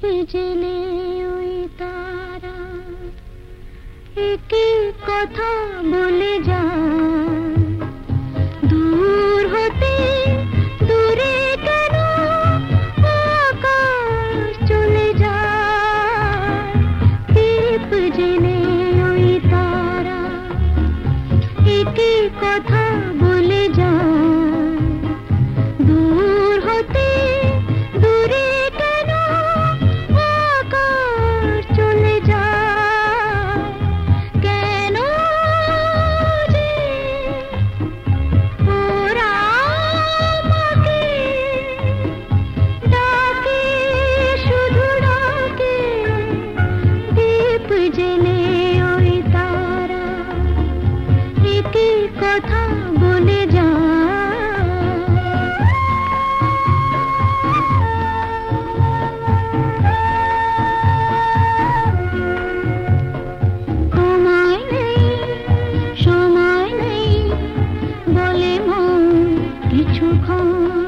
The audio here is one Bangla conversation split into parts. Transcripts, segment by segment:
জেলে ওই তারা একই কথা বলে যায়, দূর হতে দূরে কেন আকাশ চলে যায়। দীপ জেলে ওই তারা একই কথা বলে যায়, দূর হতে দূরে কেন আকাশ চলে যায়। কেন যে ওরা আমাকে ডাকে, শুধু ডাকে। দীপ জেলে ওই তারা একই কথা বলে যায়। সময় নেই, সময় নেই বলে মন কিছুক্ষণ।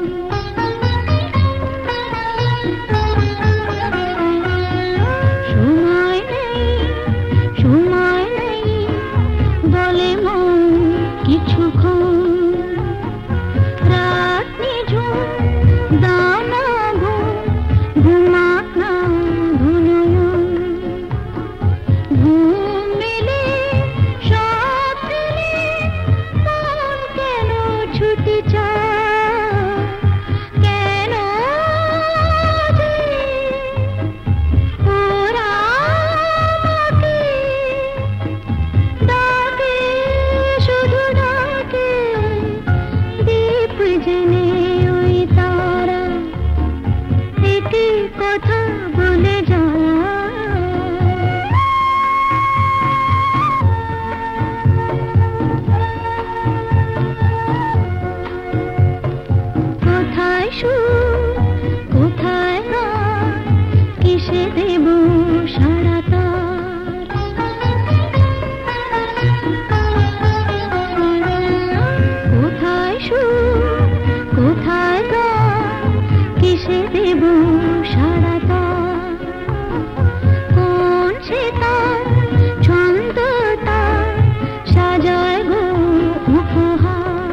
সময় নেই, সময় নেই বলে মন কিছুক্ষণ। রাত নিঝুম দাও না ঘুম, ঘুমাক না ঘুনয়ন। ঘুম মেলে সব ফেলে মন কেন ছুটে চায়। কেন যে ওরা আমাকে ডাকে, শুধু ডাকে। দীপ জেলে ওই তারা একই কথা বলে যায়। কোথায় সুর, কোথায় গান, কিসে দেব সারা তার। কোথায় সুর, কোথায় গান, কিসে দেব সারা তার। কোন সে তার ছন্দ তার সাজায় গো উপহার।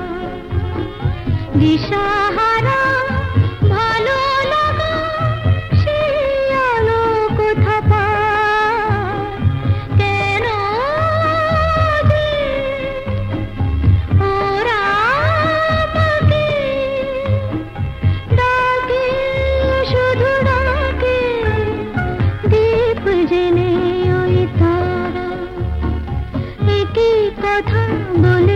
দিশাহারা ভালো লাগা সেই আলো কোথা পায়। কেন যে ওরা আমাকে ডাকে, শুধু ডাকে। দীপ জেলে ওই তারা একই কথা বলে